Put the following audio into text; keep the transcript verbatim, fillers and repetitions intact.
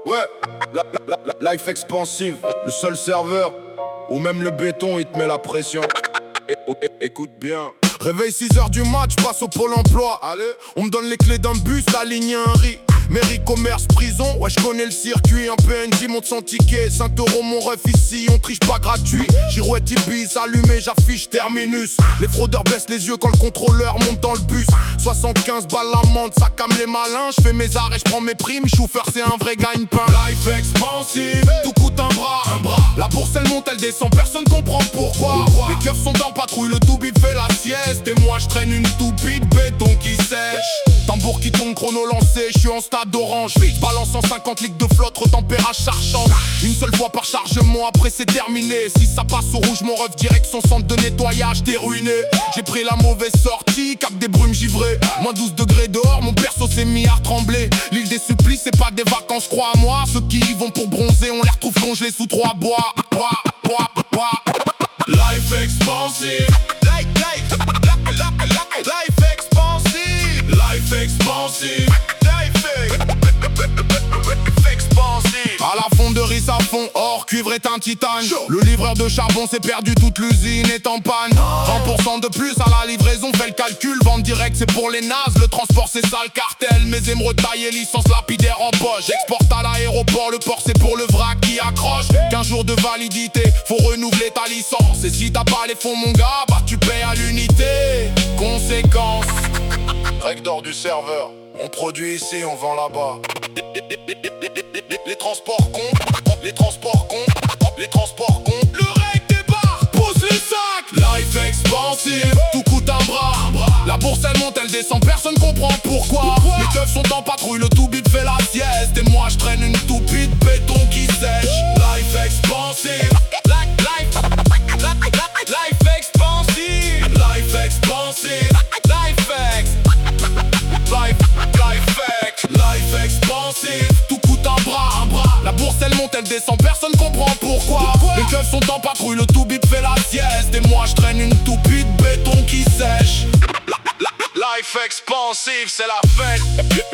Ouais, la, la, la, life expansive, le seul serveur, ou même le béton il te met la pression. É é écoute bien. Réveil six heures du match, passe au pôle emploi. Allez, on me donne les clés d'un bus, la ligne un riz. Mairie, commerce, prison, ouais je connais le circuit. Un P N J monte sans ticket, cinq euros mon ref ici, on triche pas gratuit. Girouette Ibis, allumé, j'affiche terminus. Les fraudeurs baissent les yeux quand le contrôleur monte dans le bus. Soixante-quinze balles l'amende, ça calme les malins. Je fais mes arrêts, je prends mes primes, chauffeur c'est un vrai gagne-pain. Life expansive, tout coûte un bras, un bras. La bourse elle monte, elle descend, personne comprend pourquoi. Les keufs sont en patrouille, le tout-bip fait la sieste. Et moi je traîne une toupie de béton qui sèche. Tambour qui tombe, chrono lancé, je suis en stade d'orange. Balance cent cinquante litres de flotte, retempérage chargeant. Une seule fois par chargement, après c'est terminé. Si ça passe au rouge, mon ref direction centre de nettoyage, t'es ruiné. J'ai pris la mauvaise sortie, cap des brumes givrées. Moins douze degrés dehors, mon perso s'est mis à trembler. L'île des supplices, c'est pas des vacances, crois à moi. Ceux qui y vont pour bronzer, on les retrouve congelés sous trois bois. Bois, bois, bois. Life expansive. Life, life, life, life expansive. Life expansive. À la fonderie ça fond, or cuivre est un titane. Le livreur de charbon s'est perdu, toute l'usine est en panne. Vingt pour cent de plus à la livraison, fait le calcul. Vente direct c'est pour les nazes, le transport c'est ça le cartel. Mes émeraudes taillées, licence lapidaire en poche. J'exporte à l'aéroport, le port c'est pour le vrac qui accroche. Quinze jours de validité, faut renouveler ta licence. Et si t'as pas les fonds mon gars, bah tu payes à l'unité. Conséquence, règle d'or du serveur. On produit ici, on vend là-bas. Les transports cons, les transports cons, les transports cons. Le règle débarque, pose les sacs. Life expansive, tout coûte un bras. La bourse elle monte, elle descend, personne comprend pourquoi. Les keufs sont en patrouille, le tout-bip fait la sieste. Et moi je traîne une toupie de béton qui sèche. Life expansive, life, life, life expansive. Life expansive, life ex, life, life ex, life expansive. Tout coûte un bras, un bras. La bourse elle monte, elle descend, personne comprend pourquoi. Les keufs sont en patrouille, le tout-bip fait la sieste. Et moi je traîne une toupie de béton qui sèche. Life expansive, c'est la fête.